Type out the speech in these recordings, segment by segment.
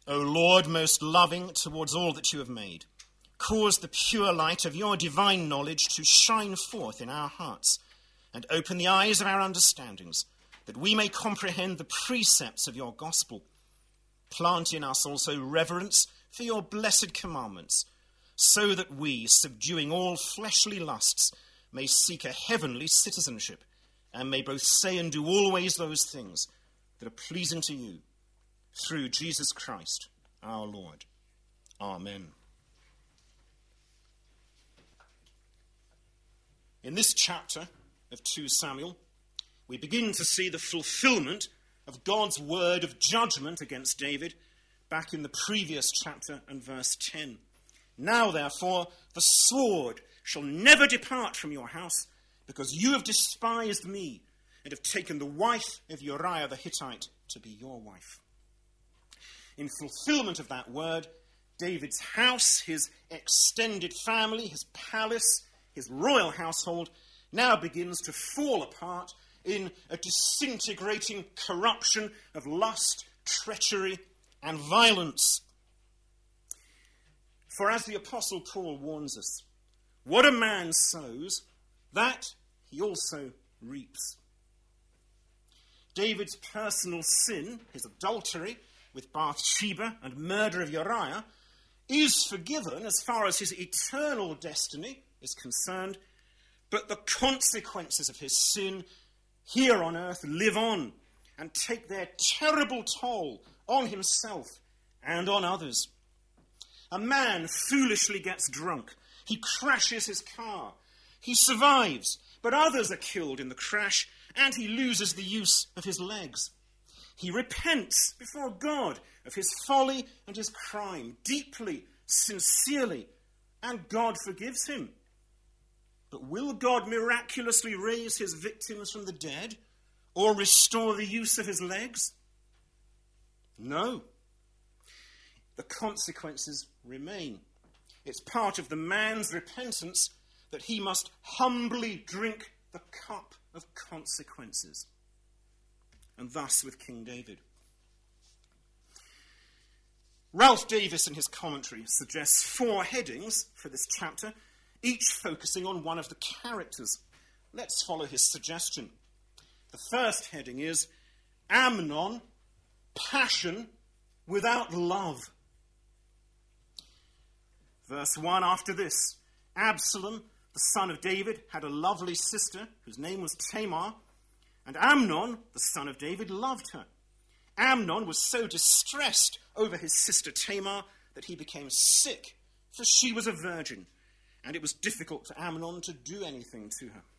O Lord, most loving towards all that you have made, cause the pure light of your divine knowledge to shine forth in our hearts, and open the eyes of our understandings, that we may comprehend the precepts of your gospel. Plant in us also reverence for your blessed commandments, so that we, subduing all fleshly lusts, may seek a heavenly citizenship, and may both say and do always those things that are pleasing to you, through Jesus Christ our Lord. Amen. In this chapter of 2 Samuel, we begin to see the fulfillment of God's word of judgment against David back in the previous chapter and verse 10. Now, therefore, the sword shall never depart from your house, because you have despised me and have taken the wife of Uriah the Hittite to be your wife. In fulfillment of that word, David's house, his extended family, his palace, his royal household now begins to fall apart in a disintegrating corruption of lust, treachery, and violence. For as the Apostle Paul warns us, what a man sows, that he also reaps. David's personal sin, his adultery with Bathsheba and murder of Uriah, is forgiven as far as his eternal destiny is concerned, but the consequences of his sin here on earth live on and take their terrible toll on himself and on others. A man foolishly gets drunk. He crashes his car. He survives, but others are killed in the crash, and he loses the use of his legs. He repents before God of his folly and his crime, deeply, sincerely, and God forgives him. But will God miraculously raise his victims from the dead or restore the use of his legs? No. The consequences remain. It's part of the man's repentance that he must humbly drink the cup of consequences. And thus with King David. Ralph Davis in his commentary suggests 4 headings for this chapter, each focusing on one of the characters. Let's follow his suggestion. The first heading is Amnon, passion without love. Verse 1, after this, Absalom, the son of David, had a lovely sister whose name was Tamar, and Amnon, the son of David, loved her. Amnon was so distressed over his sister Tamar that he became sick, for she was a virgin, and it was difficult for Amnon to do anything to her.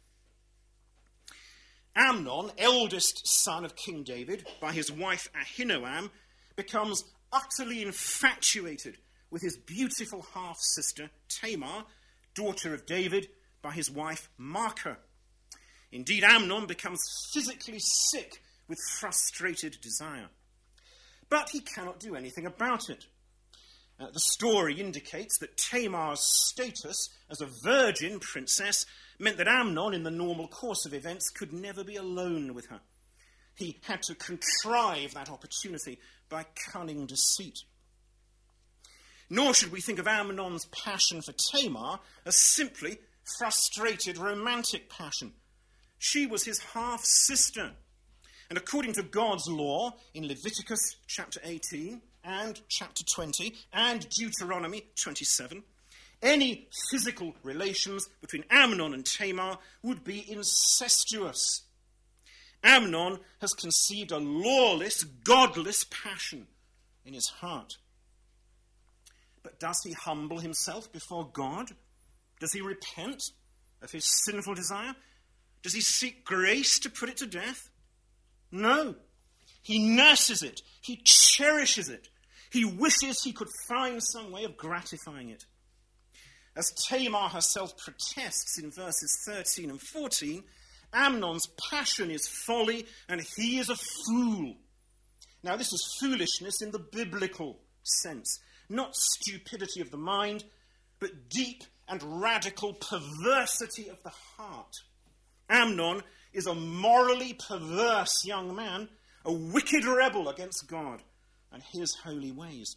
Amnon, eldest son of King David, by his wife Ahinoam, becomes utterly infatuated with his beautiful half-sister Tamar, daughter of David, by his wife Maacah. Indeed, Amnon becomes physically sick with frustrated desire. But he cannot do anything about it. The story indicates that Tamar's status as a virgin princess meant that Amnon, in the normal course of events, could never be alone with her. He had to contrive that opportunity by cunning deceit. Nor should we think of Amnon's passion for Tamar as simply frustrated romantic passion. She was his half-sister. And according to God's law in Leviticus chapter 18 and chapter 20 and Deuteronomy 27, any physical relations between Amnon and Tamar would be incestuous. Amnon has conceived a lawless, godless passion in his heart. But does he humble himself before God? Does he repent of his sinful desire? Does he seek grace to put it to death? No. He nurses it. He cherishes it. He wishes he could find some way of gratifying it. As Tamar herself protests in verses 13 and 14, Amnon's passion is folly and he is a fool. Now, this is foolishness in the biblical sense, not stupidity of the mind, but deep and radical perversity of the heart. Amnon is a morally perverse young man, a wicked rebel against God, and his holy ways.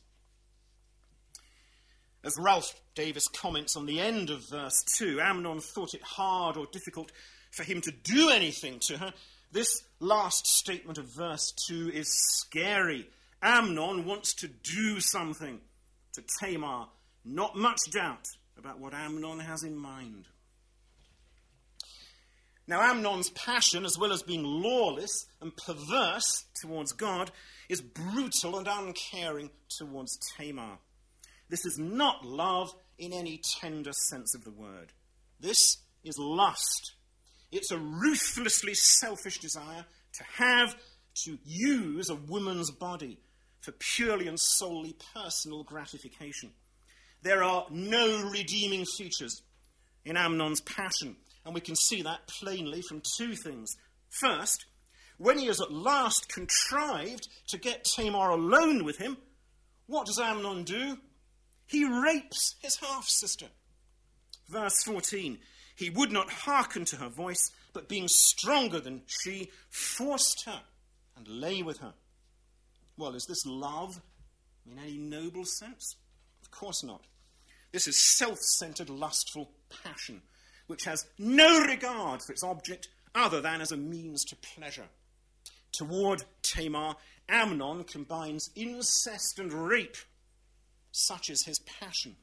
As Ralph Davis comments on the end of verse 2, Amnon thought it hard or difficult for him to do anything to her. This last statement of verse 2 is scary. Amnon wants to do something to Tamar. Not much doubt about what Amnon has in mind. Now, Amnon's passion, as well as being lawless and perverse towards God, is brutal and uncaring towards Tamar. This is not love in any tender sense of the word. This is lust. It's a ruthlessly selfish desire to use a woman's body for purely and solely personal gratification. There are no redeeming features in Amnon's passion, and we can see that plainly from two things. First, when he has at last contrived to get Tamar alone with him, what does Amnon do? He rapes his half-sister. Verse 14, he would not hearken to her voice, but being stronger than she, forced her and lay with her. Well, is this love in any noble sense? Of course not. This is self-centered, lustful passion, which has no regard for its object other than as a means to pleasure. Toward Tamar, Amnon combines incest and rape. Such is his passion.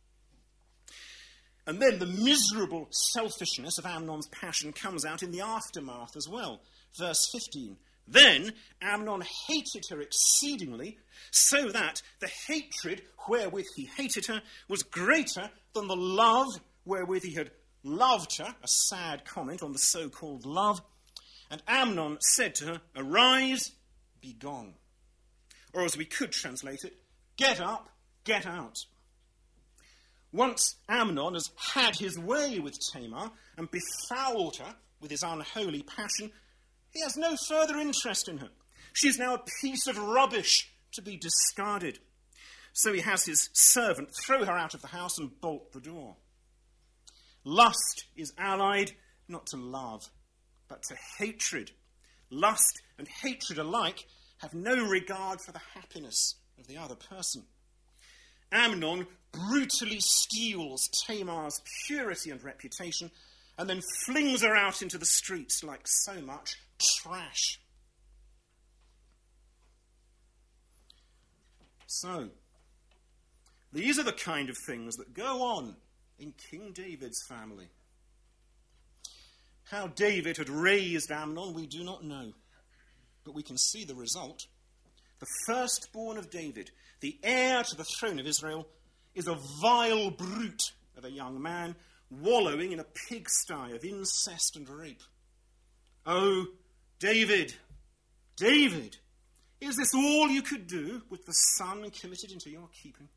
And then the miserable selfishness of Amnon's passion comes out in the aftermath as well. Verse 15. Then Amnon hated her exceedingly, so that the hatred wherewith he hated her was greater than the love wherewith he had loved her. A sad comment on the so-called love. And Amnon said to her, "Arise, be gone." Or as we could translate it, "Get up, get out." Once Amnon has had his way with Tamar and befouled her with his unholy passion, he has no further interest in her. She's now a piece of rubbish to be discarded. So he has his servant throw her out of the house and bolt the door. Lust is allied not to love, but to hatred. Lust and hatred alike have no regard for the happiness of the other person. Amnon brutally steals Tamar's purity and reputation and then flings her out into the streets like so much trash. So, these are the kind of things that go on in King David's family. How David had raised Amnon, we do not know, but we can see the result. The firstborn of David, the heir to the throne of Israel, is a vile brute of a young man wallowing in a pigsty of incest and rape. Oh, David, David, is this all you could do with the son committed into your keeping?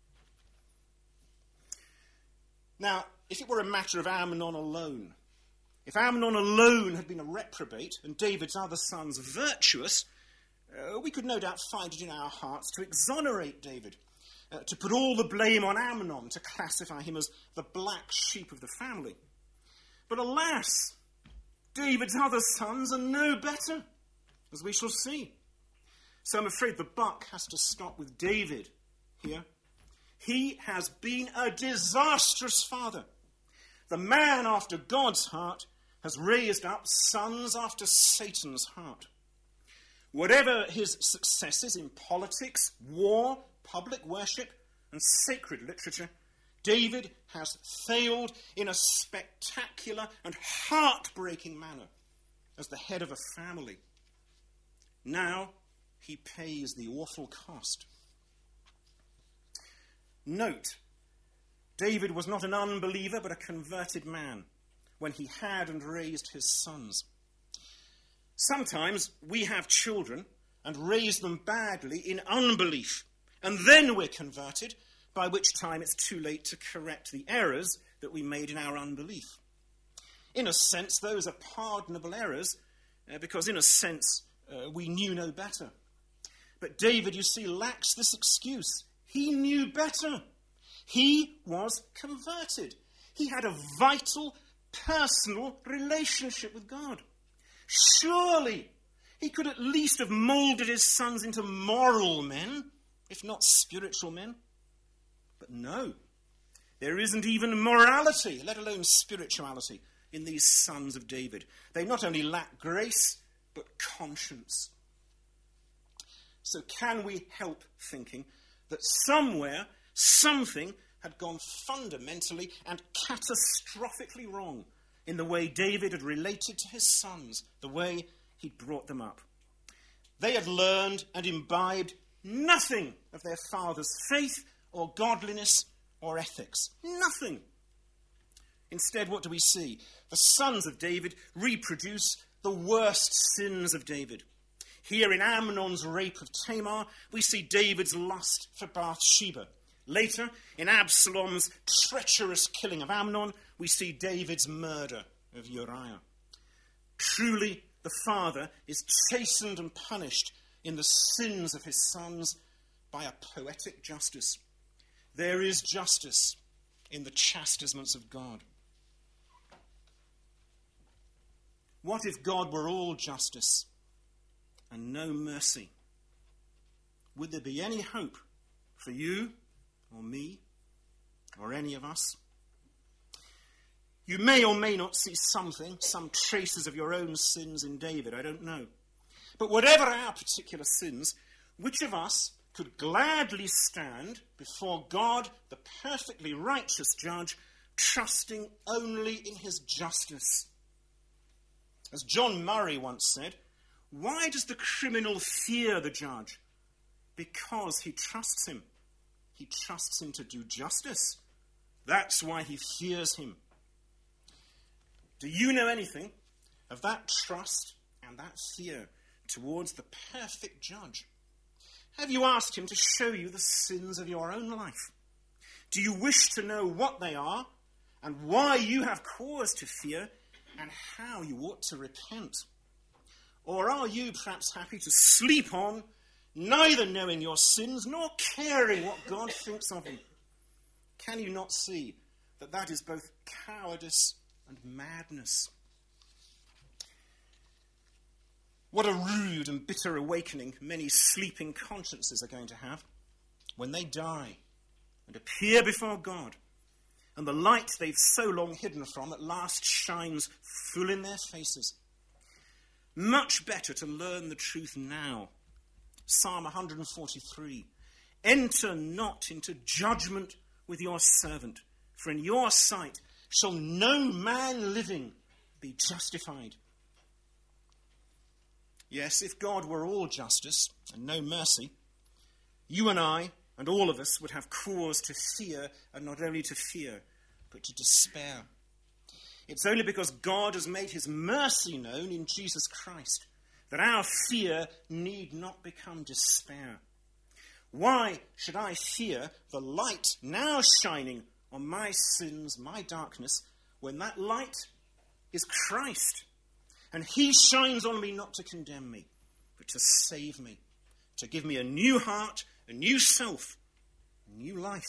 Now, if it were a matter of Amnon alone, if Amnon alone had been a reprobate and David's other sons virtuous, we could no doubt find it in our hearts to exonerate David, to put all the blame on Amnon, to classify him as the black sheep of the family. But alas, David's other sons are no better, as we shall see. So I'm afraid the buck has to stop with David here. He has been a disastrous father. The man after God's heart has raised up sons after Satan's heart. Whatever his successes in politics, war, public worship, and sacred literature, David has failed in a spectacular and heartbreaking manner as the head of a family. Now he pays the awful cost. Note, David was not an unbeliever but a converted man when he had and raised his sons. Sometimes we have children and raise them badly in unbelief, and then we're converted, by which time it's too late to correct the errors that we made in our unbelief. In a sense, those are pardonable errors, because in a sense, we knew no better. But David, you see, lacks this excuse. He knew better. He was converted. He had a vital, personal relationship with God. Surely He could at least have moulded his sons into moral men, if not spiritual men. But no, there isn't even morality, let alone spirituality, in these sons of David. They not only lack grace, but conscience. So can we help thinking that somewhere, something had gone fundamentally and catastrophically wrong in the way David had related to his sons, the way he'd brought them up? They had learned and imbibed nothing of their father's faith or godliness or ethics. Nothing. Instead, what do we see? The sons of David reproduce the worst sins of David. Here in Amnon's rape of Tamar, we see David's lust for Bathsheba. Later, in Absalom's treacherous killing of Amnon, we see David's murder of Uriah. Truly, the father is chastened and punished in the sins of his sons by a poetic justice. There is justice in the chastisements of God. What if God were all justice and no mercy? Would there be any hope for you or me or any of us? You may or may not see something, some traces of your own sins in David, I don't know. But whatever our particular sins, which of us could gladly stand before God, the perfectly righteous judge, trusting only in his justice? As John Murray once said, why does the criminal fear the judge? Because he trusts him. He trusts him to do justice. That's why he fears him. Do you know anything of that trust and that fear towards the perfect judge? Have you asked him to show you the sins of your own life? Do you wish to know what they are and why you have cause to fear and how you ought to repent? Or are you perhaps happy to sleep on, neither knowing your sins nor caring what God thinks of you? Can you not see that that is both cowardice and madness? What a rude and bitter awakening many sleeping consciences are going to have when they die and appear before God, and the light they've so long hidden from at last shines full in their faces. Much better to learn the truth now. Psalm 143, enter not into judgment with your servant, for in your sight shall no man living be justified. Yes, if God were all justice and no mercy, you and I and all of us would have cause to fear, and not only to fear, but to despair. It's only because God has made his mercy known in Jesus Christ that our fear need not become despair. Why should I fear the light now shining on my sins, my darkness, when that light is Christ? And he shines on me not to condemn me, but to save me, to give me a new heart, a new self, a new life.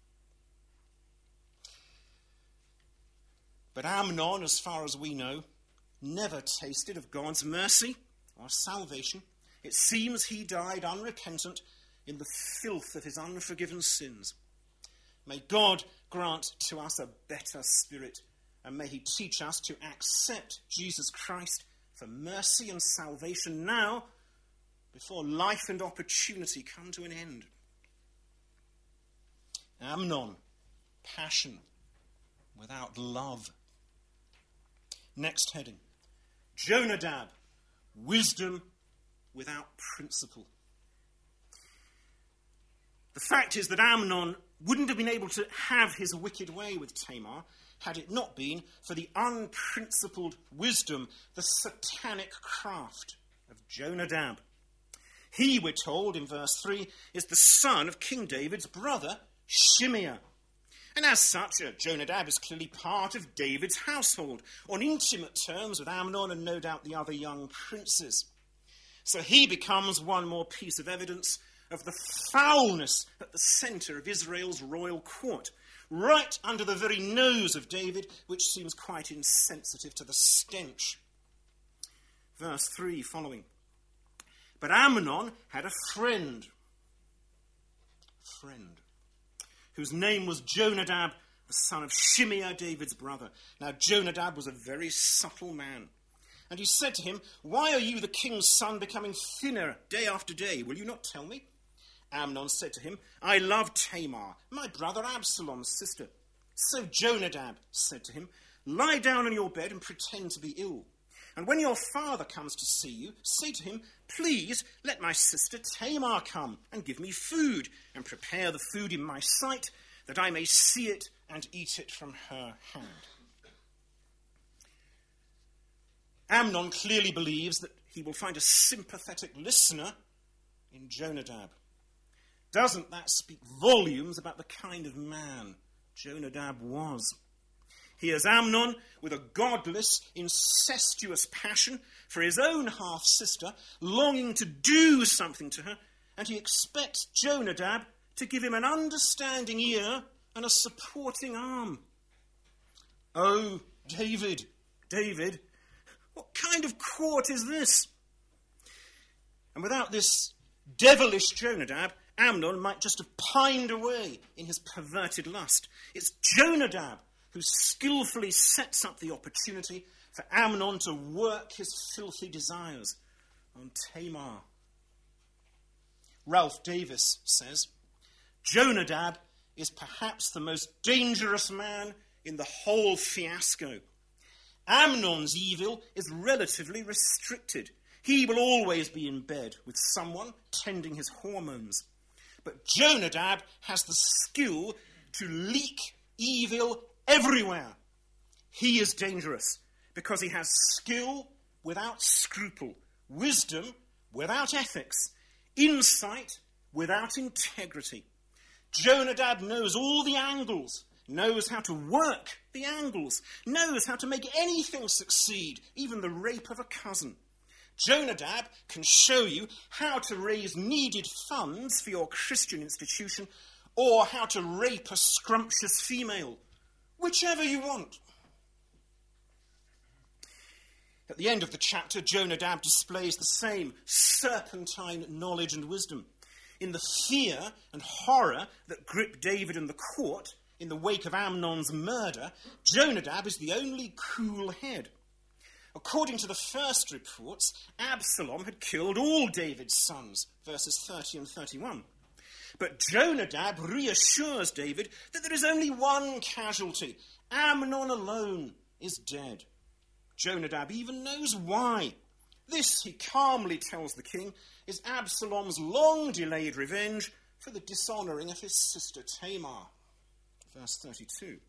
But Amnon, as far as we know, never tasted of God's mercy or salvation. It seems he died unrepentant in the filth of his unforgiven sins. May God grant to us a better spirit, and may he teach us to accept Jesus Christ for mercy and salvation now, before life and opportunity come to an end. Amnon, passion without love. Next heading, Jonadab, wisdom without principle. The fact is that Amnon wouldn't have been able to have his wicked way with Tamar had it not been for the unprincipled wisdom, the satanic craft of Jonadab. He, we're told in verse 3, is the son of King David's brother, Shimeah. And as such, Jonadab is clearly part of David's household, on intimate terms with Amnon and no doubt the other young princes. So he becomes one more piece of evidence of the foulness at the centre of Israel's royal court, right under the very nose of David, which seems quite insensitive to the stench. Verse 3 following, But Amnon had a friend, whose name was Jonadab, the son of Shimeah, David's brother. Now Jonadab was a very subtle man. And he said to him, "Why are you, the king's son, becoming thinner day after day? Will you not tell me?" Amnon said to him, "I love Tamar, my brother Absalom's sister." So Jonadab said to him, "Lie down on your bed and pretend to be ill. And when your father comes to see you, say to him, 'Please let my sister Tamar come and give me food, and prepare the food in my sight, that I may see it and eat it from her hand.'" Amnon clearly believes that he will find a sympathetic listener in Jonadab. Doesn't that speak volumes about the kind of man Jonadab was? Here's Amnon with a godless, incestuous passion for his own half-sister, longing to do something to her, and he expects Jonadab to give him an understanding ear and a supporting arm. Oh, David, what kind of court is this? And without this devilish Jonadab, Amnon might just have pined away in his perverted lust. It's Jonadab who skillfully sets up the opportunity for Amnon to work his filthy desires on Tamar. Ralph Davis says, "Jonadab is perhaps the most dangerous man in the whole fiasco. Amnon's evil is relatively restricted. He will always be in bed with someone tending his hormones. But Jonadab has the skill to leak evil everywhere. He is dangerous because he has skill without scruple, wisdom without ethics, insight without integrity. Jonadab knows all the angles, knows how to work the angles, knows how to make anything succeed, even the rape of a cousin. Jonadab can show you how to raise needed funds for your Christian institution, or how to rape a scrumptious female, whichever you want." At the end of the chapter, Jonadab displays the same serpentine knowledge and wisdom. In the fear and horror that grip David and the court in the wake of Amnon's murder, Jonadab is the only cool head. According to the first reports, Absalom had killed all David's sons, verses 30 and 31. But Jonadab reassures David that there is only one casualty. Amnon alone is dead. Jonadab even knows why. This, he calmly tells the king, is Absalom's long-delayed revenge for the dishonouring of his sister Tamar. Verse 32.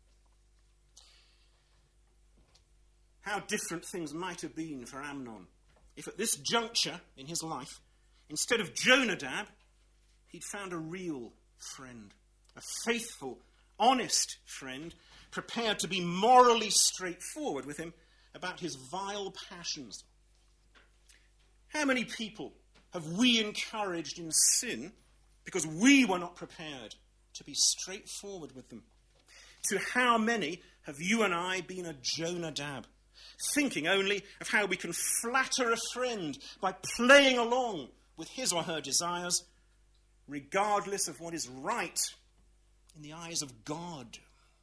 How different things might have been for Amnon if at this juncture in his life, instead of Jonadab, he'd found a real friend, a faithful, honest friend, prepared to be morally straightforward with him about his vile passions. How many people have we encouraged in sin because we were not prepared to be straightforward with them? To how many have you and I been a Jonadab, thinking only of how we can flatter a friend by playing along with his or her desires, regardless of what is right in the eyes of God?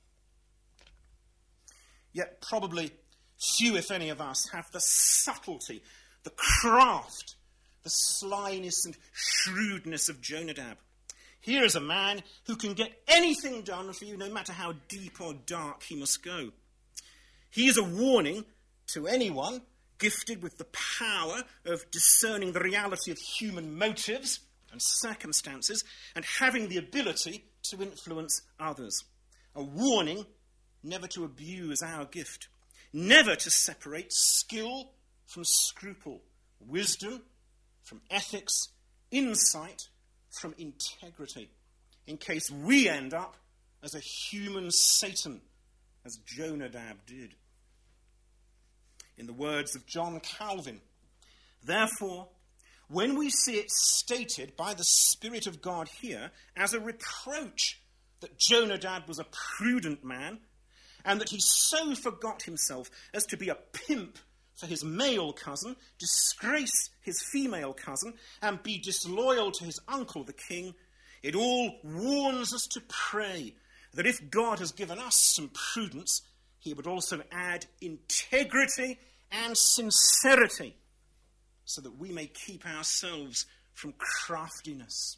Yet probably few, if any of us, have the subtlety, the craft, the slyness and shrewdness of Jonadab. Here is a man who can get anything done for you, no matter how deep or dark he must go. He is a warning to anyone gifted with the power of discerning the reality of human motives and circumstances and having the ability to influence others. A warning never to abuse our gift, never to separate skill from scruple, wisdom from ethics, insight from integrity, in case we end up as a human Satan, as Jonadab did. In the words of John Calvin, therefore, when we see it stated by the Spirit of God here as a reproach that Jonadab was a prudent man and that he so forgot himself as to be a pimp for his male cousin, disgrace his female cousin, and be disloyal to his uncle, the king, it all warns us to pray that if God has given us some prudence, he would also add integrity and sincerity, so that we may keep ourselves from craftiness.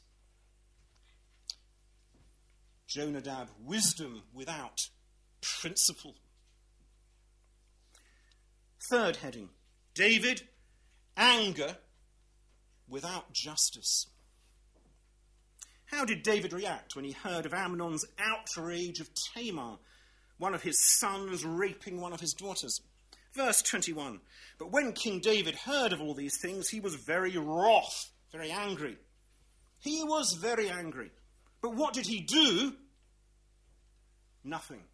Jonadab, wisdom without principle. Third heading, David, anger without justice. How did David react when he heard of Amnon's outrage of Tamar, one of his sons raping one of his daughters? Verse 21, but when King David heard of all these things, he was very wroth, very angry. He was very angry. But what did he do? Nothing.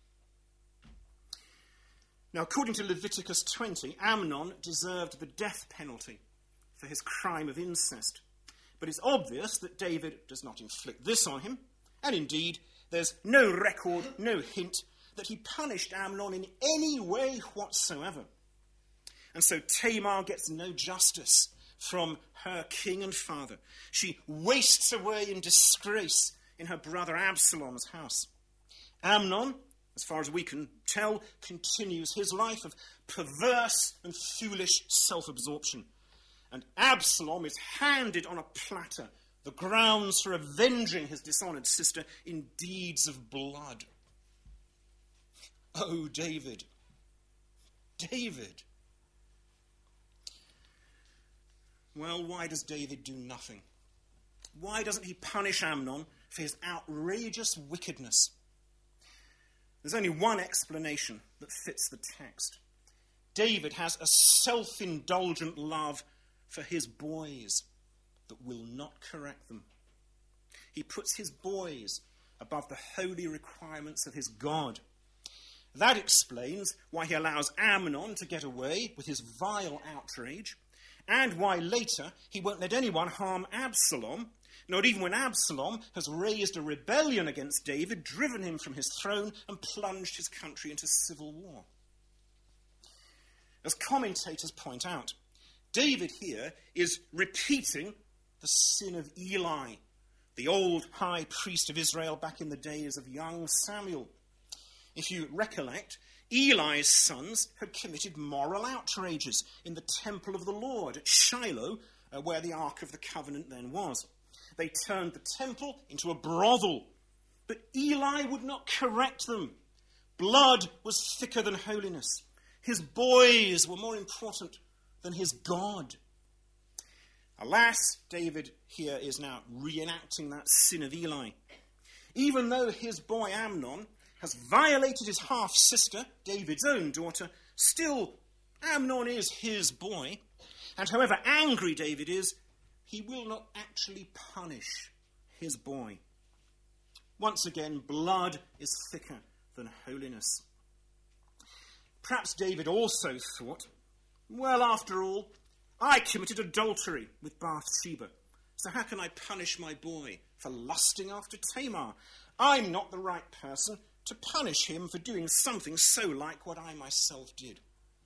Now, according to Leviticus 20, Amnon deserved the death penalty for his crime of incest. But it's obvious that David does not inflict this on him, and indeed, there's no record, no hint that he punished Amnon in any way whatsoever. And so Tamar gets no justice from her king and father. She wastes away in disgrace in her brother Absalom's house. Amnon, as far as we can tell, continues his life of perverse and foolish self-absorption. And Absalom is handed on a platter the grounds for avenging his dishonoured sister in deeds of blood. Oh, David. David. Well, why does David do nothing? Why doesn't he punish Amnon for his outrageous wickedness? There's only one explanation that fits the text. David has a self-indulgent love for his boys that will not correct them. He puts his boys above the holy requirements of his God. That explains why he allows Amnon to get away with his vile outrage, and why later he won't let anyone harm Absalom, not even when Absalom has raised a rebellion against David, driven him from his throne, and plunged his country into civil war. As commentators point out, David here is repeating the sin of Eli, the old high priest of Israel back in the days of young Samuel. If you recollect, Eli's sons had committed moral outrages in the temple of the Lord at Shiloh, where the Ark of the Covenant then was. They turned the temple into a brothel, but Eli would not correct them. Blood was thicker than holiness. His boys were more important than his God. Alas, David here is now reenacting that sin of Eli. Even though his boy Amnon has violated his half-sister, David's own daughter, still Amnon is his boy, and however angry David is, he will not actually punish his boy. Once again, blood is thicker than holiness. Perhaps David also thought, well, after all, I committed adultery with Bathsheba, so how can I punish my boy for lusting after Tamar? I'm not the right person to punish him for doing something so like what I myself did.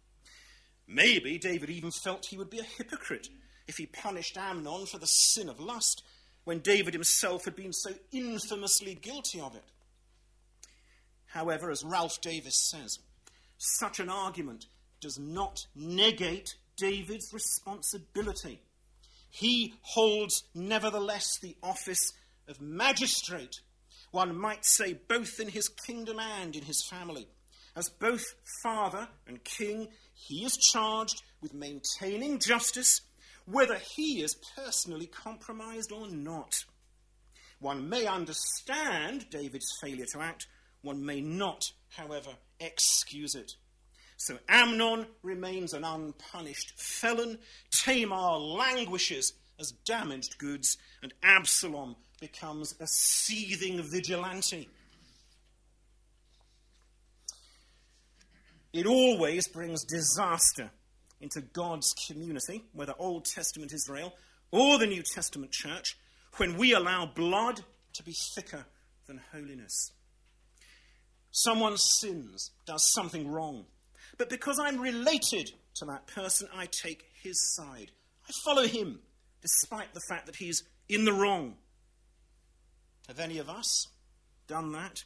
Maybe David even felt he would be a hypocrite if he punished Amnon for the sin of lust, when David himself had been so infamously guilty of it. However, as Ralph Davis says, such an argument does not negate David's responsibility. He holds, nevertheless, the office of magistrate, one might say both in his kingdom and in his family. As both father and king, he is charged with maintaining justice, whether he is personally compromised or not. One may understand David's failure to act. One may not, however, excuse it. So Amnon remains an unpunished felon, Tamar languishes as damaged goods, and Absalom becomes a seething vigilante. It always brings disaster into God's community, whether Old Testament Israel or the New Testament church, when we allow blood to be thicker than holiness. Someone sins, does something wrong, but because I'm related to that person, I take his side. I follow him, despite the fact that he's in the wrong. Have any of us done that?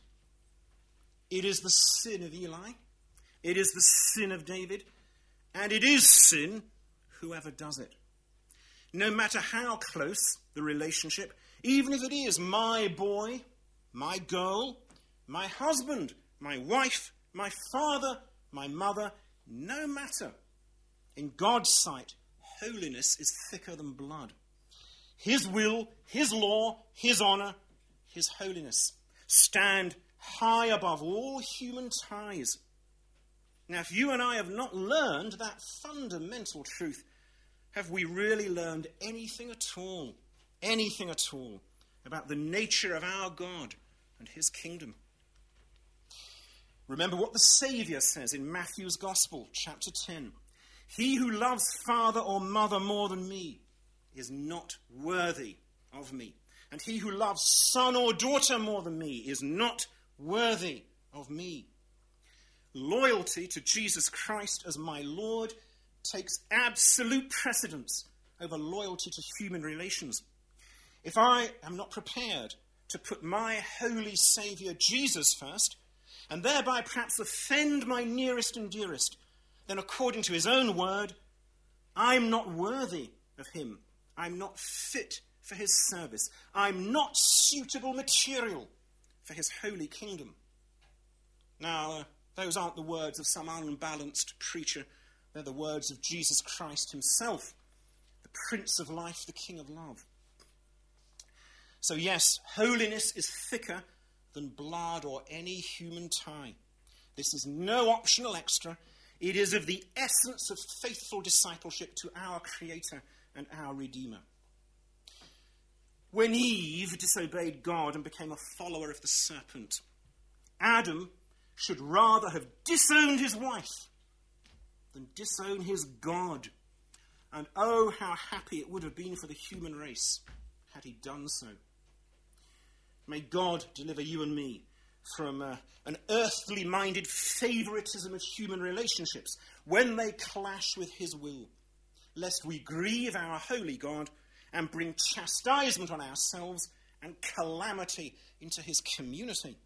It is the sin of Eli. It is the sin of David. And it is sin, whoever does it. No matter how close the relationship, even if it is my boy, my girl, my husband, my wife, my father, my mother, no matter. In God's sight, holiness is thicker than blood. His will, his law, his honor, his holiness stand high above all human ties. Now, if you and I have not learned that fundamental truth, have we really learned anything at all about the nature of our God and his kingdom? Remember what the Saviour says in Matthew's Gospel, chapter 10. He who loves father or mother more than me is not worthy of me. And he who loves son or daughter more than me is not worthy of me. Loyalty to Jesus Christ as my Lord takes absolute precedence over loyalty to human relations. If I am not prepared to put my holy Saviour Jesus first, and thereby perhaps offend my nearest and dearest, then according to his own word, I'm not worthy of him. I'm not fit for his service. I'm not suitable material for his holy kingdom. Now, those aren't the words of some unbalanced preacher. They're the words of Jesus Christ himself, the Prince of Life, the King of Love. So yes, holiness is thicker than blood or any human tie. This is no optional extra. It is of the essence of faithful discipleship to our Creator and our Redeemer. When Eve disobeyed God and became a follower of the serpent, Adam should rather have disowned his wife than disown his God. And oh, how happy it would have been for the human race had he done so. May God deliver you and me from an earthly-minded favoritism of human relationships when they clash with his will, lest we grieve our holy God and bring chastisement on ourselves and calamity into his community.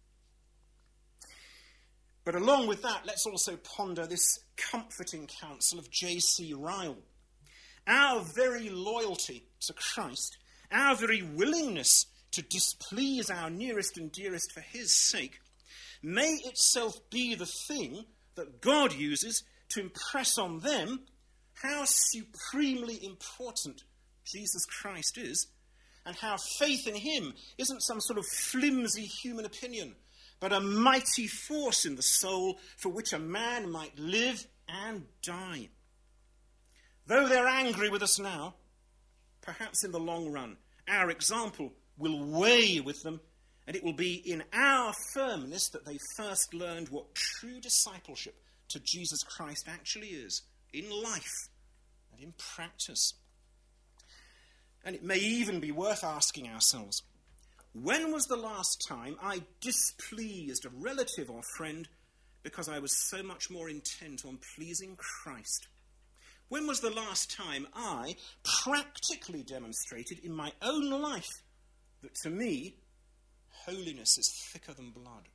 But along with that, let's also ponder this comforting counsel of J.C. Ryle. Our very loyalty to Christ, our very willingness to displease our nearest and dearest for his sake, may itself be the thing that God uses to impress on them how supremely important Jesus Christ is, and how faith in him isn't some sort of flimsy human opinion, but a mighty force in the soul for which a man might live and die. Though they're angry with us now, perhaps in the long run, our example will weigh with them, and it will be in our firmness that they first learned what true discipleship to Jesus Christ actually is, in life and in practice. And it may even be worth asking ourselves, when was the last time I displeased a relative or friend because I was so much more intent on pleasing Christ? When was the last time I practically demonstrated in my own life that to me, holiness is thicker than blood?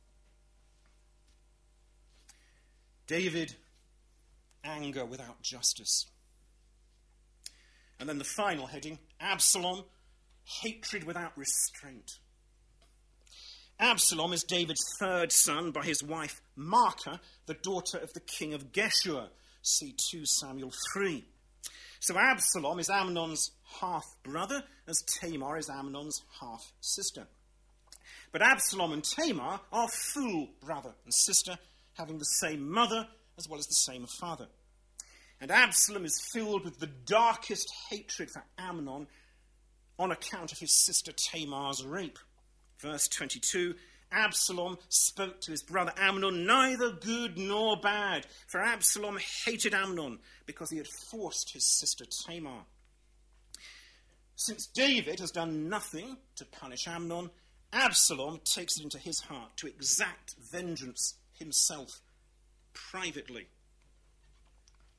David, anger without justice. And then the final heading, Absalom, hatred without restraint. Absalom is David's third son by his wife Maacah, the daughter of the king of Geshur. See 2 Samuel 3. So Absalom is Amnon's half-brother, as Tamar is Amnon's half-sister. But Absalom and Tamar are full brother and sister, having the same mother as well as the same father. And Absalom is filled with the darkest hatred for Amnon on account of his sister Tamar's rape. Verse 22, Absalom spoke to his brother Amnon neither good nor bad, for Absalom hated Amnon because he had forced his sister Tamar. Since David has done nothing to punish Amnon, Absalom takes it into his heart to exact vengeance himself, privately.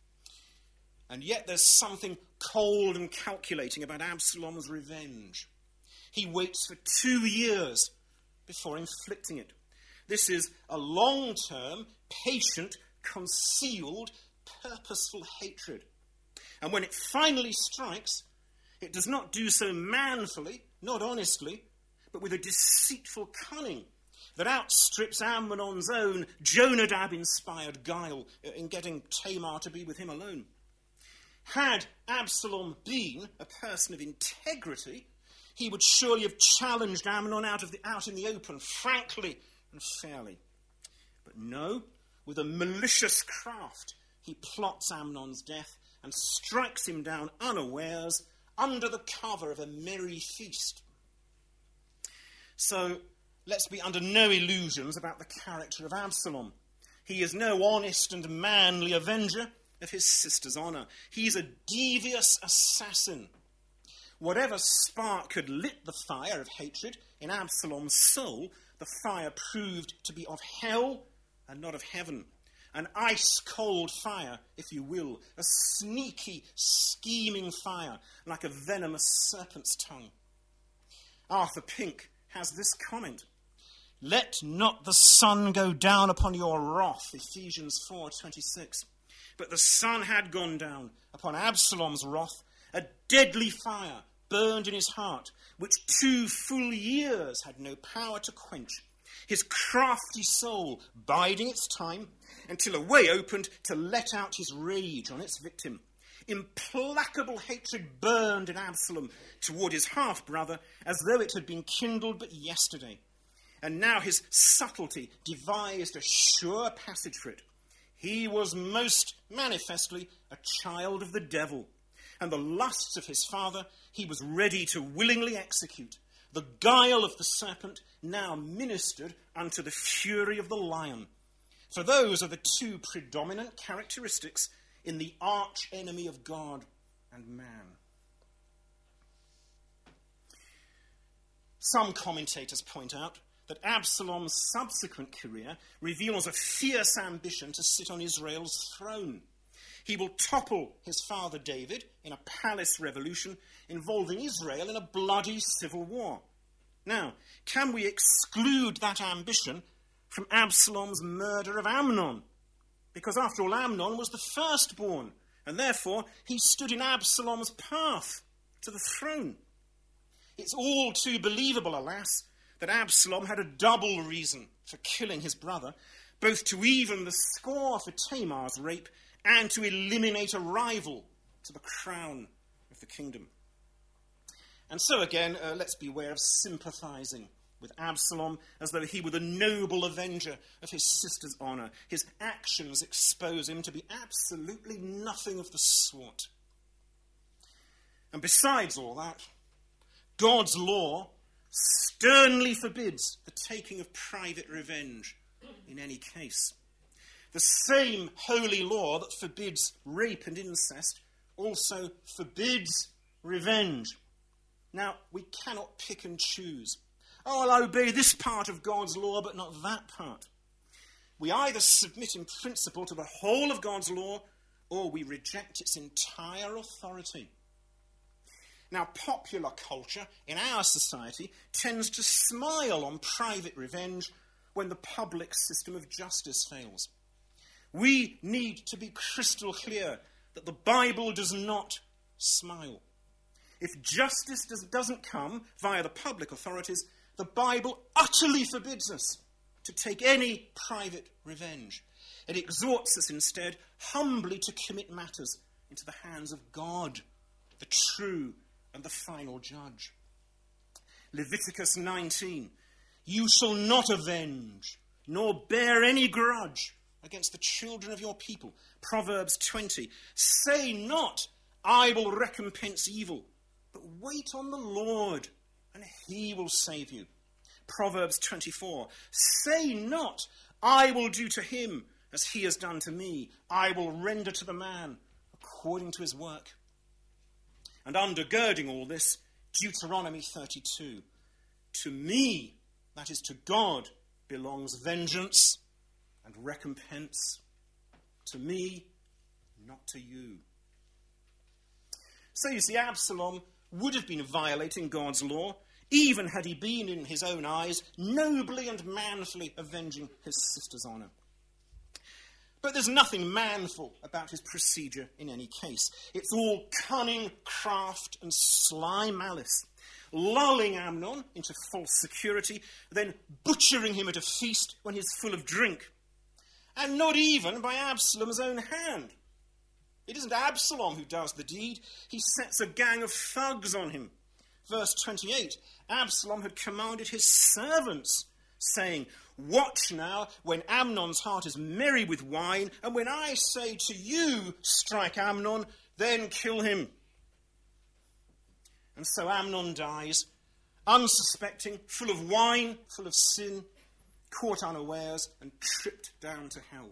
And yet there's something cold and calculating about Absalom's revenge. He waits for 2 years before inflicting it. This is a long-term, patient, concealed, purposeful hatred. And when it finally strikes, it does not do so manfully, not honestly, but with a deceitful cunning that outstrips Amnon's own Jonadab-inspired guile in getting Tamar to be with him alone. Had Absalom been a person of integrity, he would surely have challenged Amnon out in the open, frankly and fairly. But no, with a malicious craft, he plots Amnon's death and strikes him down unawares under the cover of a merry feast. So let's be under no illusions about the character of Absalom. He is no honest and manly avenger of his sister's honour. He's a devious assassin. Whatever spark had lit the fire of hatred in Absalom's soul, the fire proved to be of hell and not of heaven. An ice-cold fire, if you will, a sneaky, scheming fire, like a venomous serpent's tongue. Arthur Pink has this comment: "Let not the sun go down upon your wrath," Ephesians 4:26. But the sun had gone down upon Absalom's wrath. A deadly fire burned in his heart, which 2 full years had no power to quench. His crafty soul biding its time until a way opened to let out his rage on its victim. Implacable hatred burned in Absalom toward his half-brother as though it had been kindled but yesterday. And now his subtlety devised a sure passage for it. He was most manifestly a child of the devil, and the lusts of his father he was ready to willingly execute. The guile of the serpent now ministered unto the fury of the lion. For those are the 2 predominant characteristics in the arch-enemy of God and man. Some commentators point out that Absalom's subsequent career reveals a fierce ambition to sit on Israel's throne. He will topple his father David in a palace revolution involving Israel in a bloody civil war. Now, can we exclude that ambition from Absalom's murder of Amnon? Because after all, Amnon was the firstborn, and therefore he stood in Absalom's path to the throne. It's all too believable, alas, that Absalom had a double reason for killing his brother, both to even the score for Tamar's rape and to eliminate a rival to the crown of the kingdom. And so again, let's beware of sympathizing with Absalom as though he were the noble avenger of his sister's honour. His actions expose him to be absolutely nothing of the sort. And besides all that, God's law sternly forbids the taking of private revenge in any case. The same holy law that forbids rape and incest also forbids revenge. Now, we cannot pick and choose. Oh, I'll obey this part of God's law, but not that part. We either submit in principle to the whole of God's law, or we reject its entire authority. Now, popular culture in our society tends to smile on private revenge when the public system of justice fails. We need to be crystal clear that the Bible does not smile. If justice doesn't come via the public authorities, the Bible utterly forbids us to take any private revenge. It exhorts us instead humbly to commit matters into the hands of God, the true and the final judge. Leviticus 19, "You shall not avenge, nor bear any grudge against the children of your people." Proverbs 20, "Say not, I will recompense evil, but wait on the Lord, and he will save you." Proverbs 24, "Say not, I will do to him as he has done to me. I will render to the man according to his work." And undergirding all this, Deuteronomy 32, "To me," that is to God, "belongs vengeance and recompense. To me, not to you." So you see, Absalom would have been violating God's law, even had he been, in his own eyes, nobly and manfully avenging his sister's honour. But there's nothing manful about his procedure in any case. It's all cunning, craft, and sly malice, lulling Amnon into false security, then butchering him at a feast when he's full of drink. And not even by Absalom's own hand. It isn't Absalom who does the deed. He sets a gang of thugs on him. Verse 28, Absalom had commanded his servants, saying, "Watch now when Amnon's heart is merry with wine, and when I say to you, strike Amnon, then kill him." And so Amnon dies, unsuspecting, full of wine, full of sin, caught unawares, and tripped down to hell.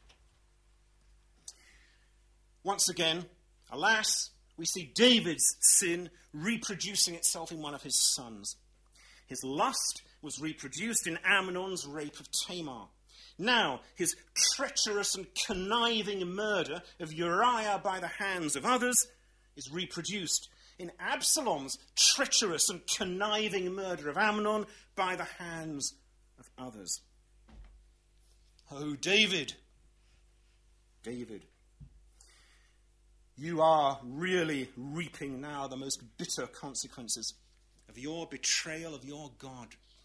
Once again, alas, we see David's sin reproducing itself in one of his sons. His lust was reproduced in Amnon's rape of Tamar. Now, his treacherous and conniving murder of Uriah by the hands of others is reproduced in Absalom's treacherous and conniving murder of Amnon by the hands of others. Oh, David, you are really reaping now the most bitter consequences of your betrayal of your God.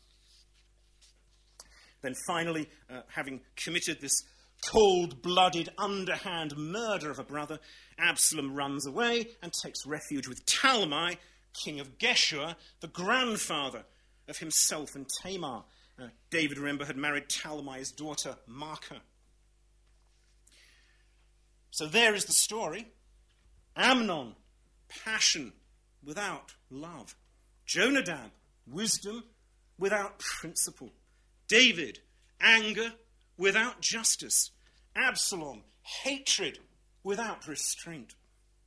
Then finally, having committed this cold-blooded, underhand murder of a brother, Absalom runs away and takes refuge with Talmai, king of Geshur, the grandfather of himself and Tamar. David, remember, had married Talmai's daughter, Maacah. So there is the story. Amnon, passion without love. Jonadab, wisdom without principle. David, anger without justice. Absalom, hatred without restraint.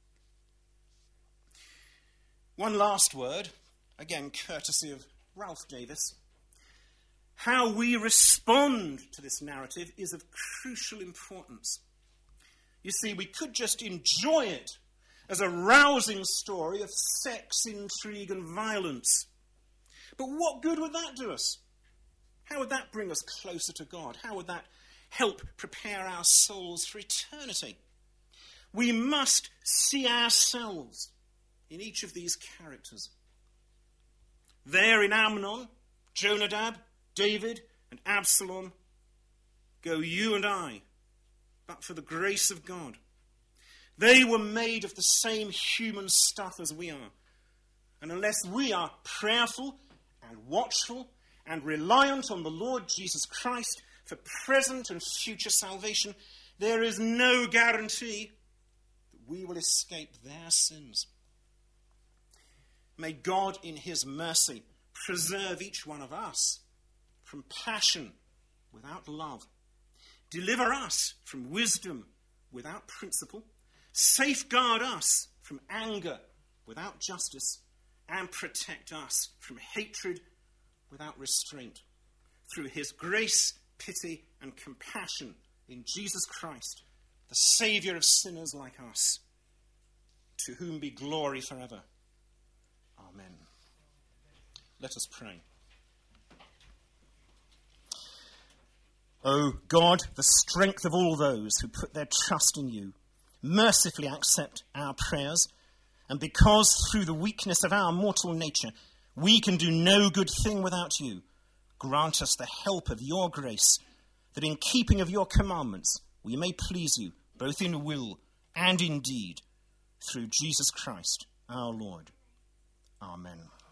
One last word, again courtesy of Ralph Davis. How we respond to this narrative is of crucial importance. You see, we could just enjoy it as a rousing story of sex, intrigue, and violence. But what good would that do us? How would that bring us closer to God? How would that help prepare our souls for eternity? We must see ourselves in each of these characters. There in Amnon, Jonadab, David, and Absalom go you and I, but for the grace of God. They were made of the same human stuff as we are. And unless we are prayerful and watchful and reliant on the Lord Jesus Christ for present and future salvation, there is no guarantee that we will escape their sins. May God in his mercy preserve each one of us from passion without love, deliver us from wisdom without principle, safeguard us from anger without justice, and protect us from hatred without restraint, through his grace, pity, and compassion in Jesus Christ, the Saviour of sinners like us, to whom be glory forever. Amen. Let us pray. O God, the strength of all those who put their trust in you, mercifully accept our prayers, and because through the weakness of our mortal nature we can do no good thing without you, grant us the help of your grace, that in keeping of your commandments we may please you, both in will and in deed, through Jesus Christ our Lord. Amen.